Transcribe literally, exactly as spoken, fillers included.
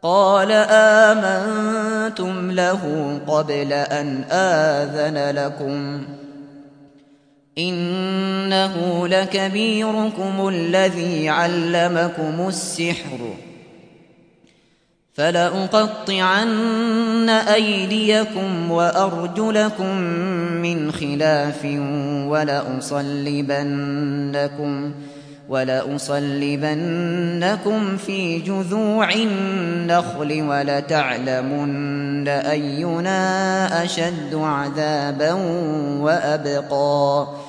قال آمنتم له قبل أن آذن لكم إنه لكبيركم الذي علمكم السحر فلأقطعن أيديكم وأرجلكم من خلاف ولأصلبنكم ولأصلبنكم في جذوع النخل ولتعلمن أينا أشد عذابا وأبقى